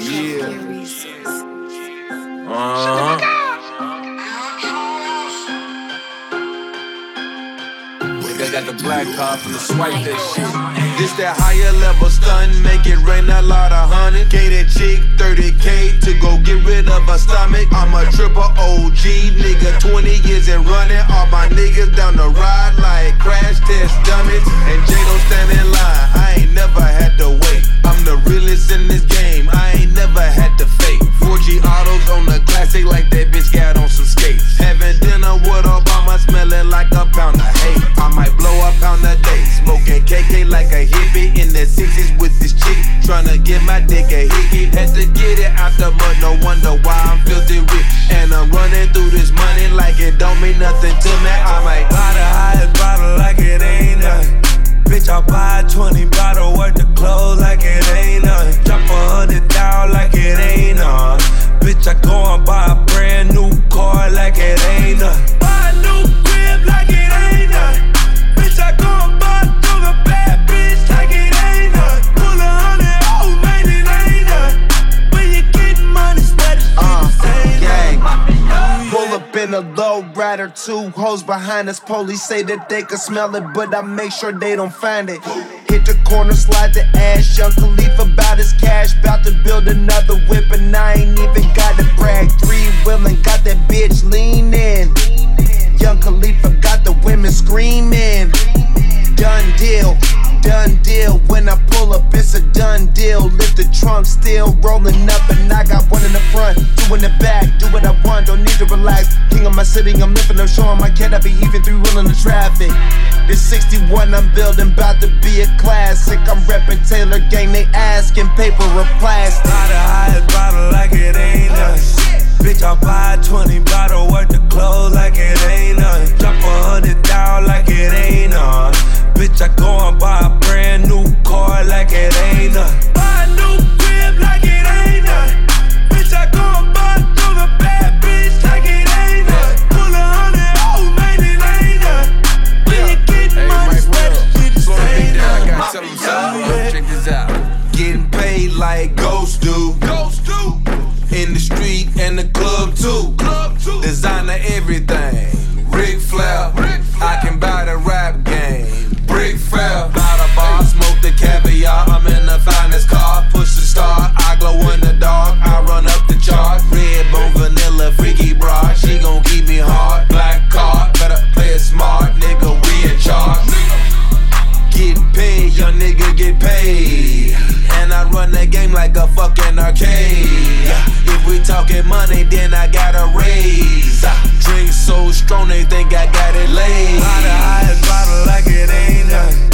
They got the black card from the swipe that shit. This that higher level stun, make it rain a lot of honey. K that chick, 30K to go get rid of her stomach. I'm a triple OG nigga, 20 years and running. All my niggas down the ride like crash test dummies. And J don't stand in line, I ain't never had to wait. I'm the realest in this game, I ain't never had to fake. 4G autos on the classic like that bitch got on some skates. Having dinner with Obama, smelling like a pound of hate. I might blow a pound a day, smoking KK like a hippie in the 60s with this chick, tryna get my dick a hickey. Had to get it out the mud, no wonder why I'm filthy rich. And I'm running through this money like it don't mean nothing to me. I might buy the highest bottle like it ain't nothing. Bitch, I'll buy a 20 bottle worth of clothes like it ain't nothing. Drop 100 down like it ain't nothing. Bitch, I go and buy a brand new car like it ain't nothing. Buy a new crib like it ain't nothing. Bitch, I go and buy a bad bitch like it ain't nothing. Pull 100, oh man, it ain't nothing. When you get money, spread it, gang. Pull up in a low rider, 2 hoes behind us. Police say that they can smell it, but I make sure they don't find it. Hit the corner, slide the ash. Young Khalifa about his cash, bout to build another whip, and I ain't even got to brag. 3-wheelin', got that bitch leanin'. Young Khalifa got the women screaming. Done deal, done deal. When I pull up, it's a done deal. Lift the trunk, still rolling up, and I got one in the front, 2 in the back. Do what I want, don't need to relax. King of my city, I'm lifting up, showing my kid I be even 3-wheeling the traffic. This 61 I'm building, bout to be a classic. I'm reppin' Taylor Gang, they asking paper or plastic. Buy the highest bottle like it ain't nothing. Bitch, I'll buy a 20 bottle worth of clothes like it ain't nothing. Drop 100 down like it ain't nothing. Bitch, I go and buy a brand new car like it ain't nothing. Buy a new crib like it ain't nothing. Bitch, I go and buy a bad bitch like it ain't nothing. Pull 100, oh man, it ain't nothing. When you get money, spread it, shit is ain't nothing. I gotta tell them something, check this out. Getting paid like ghosts do. In the street and the club too. Designer everything. Ric Flair. I can buy the rap game. Brick Fair. Buy the bar, smoke the caviar. I'm in the finest car. Push the star. I glow in the dark. I run up the chart. Red bone vanilla, freaky bra. She gon' keep me hard. Black card. Better play it smart. Nigga, we in charge. Get paid, young nigga get paid. And I run the game like a fucking arcade. If we talking money, then I gotta raise. Drink so strong, they think I got it laid. Buy the highest bottle like it ain't nothing.